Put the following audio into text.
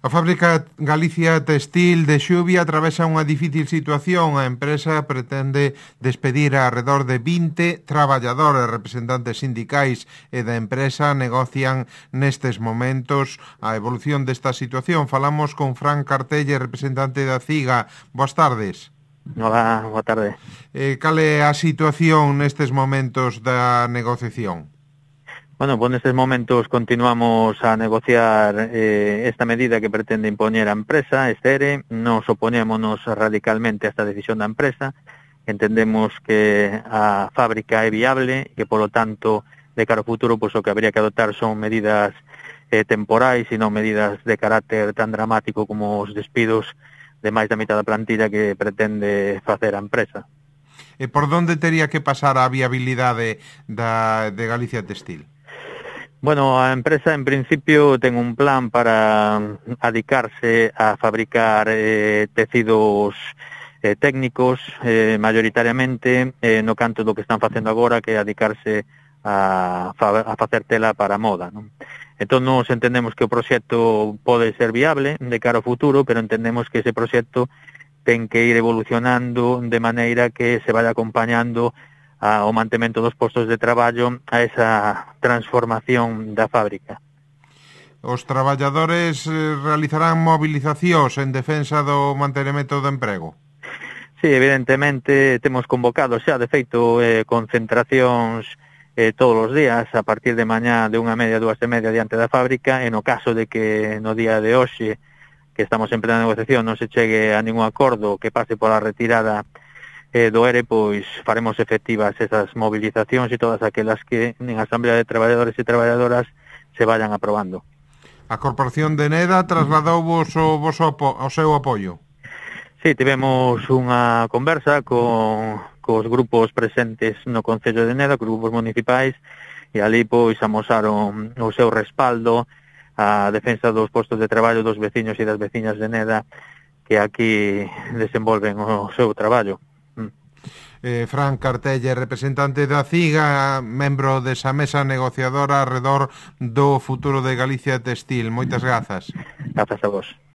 A fábrica Galicia Textil de Xuvia atravesa unha difícil situación. A empresa pretende despedir a arredor de 20 traballadores. Representantes sindicais e da empresa negocian nestes momentos a evolución desta situación. Falamos con Fran Cartelle, representante da CIGA. Boas tardes. Hola, boa tarde. Cal é a situación nestes momentos da negociación? Bueno, pues nestes momentos continuamos a negociar esta medida que pretende impoñer a empresa, este ERE. Nos opoñémonos radicalmente a esta decisión da empresa. Entendemos que a fábrica é viable e que, polo tanto, de cara ao futuro, pues, o que habría que adoptar son medidas temporais e non medidas de carácter tan dramático como os despidos de máis da mitad da plantilla que pretende facer a empresa. E por onde tería que pasar a viabilidade de Galicia Textil? Bueno, a empresa en principio ten un plan para adicarse a fabricar tecidos técnicos mayoritariamente no canto do que están facendo agora, que é adicarse a facer tela para moda, non? Entón nos entendemos que o proxecto pode ser viable de cara ao futuro, pero entendemos que ese proxecto ten que ir evolucionando de maneira que se vaya acompañando ao mantemento dos postos de traballo, a esa transformación da fábrica. Os traballadores realizarán movilizacións en defensa do mantemento do emprego? Sí, evidentemente temos convocado xa, de feito, concentracións todos os días, a partir de mañá de 1:30, 2:30 diante da fábrica, e no caso de que no día de hoxe, que estamos en plena negociación, non se chegue a ningún acordo que pase pola retirada do ERE, pois faremos efectivas esas movilizacións e todas aquelas que en Asamblea de Traballadores e Traballadoras se vayan aprobando. A Corporación de Neda trasladouvos o seu apoio? Sí, tivemos unha conversa cos grupos presentes no Concello de Neda, cos grupos municipais, e ali pois amosaron o seu respaldo á defensa dos postos de traballo dos veciños e das veciñas de Neda que aquí desenvolven o seu traballo. Fran Cartelle, representante da CIGA, membro desa mesa negociadora arredor do futuro de Galicia Textil. Moitas grazas. Grazas a vos.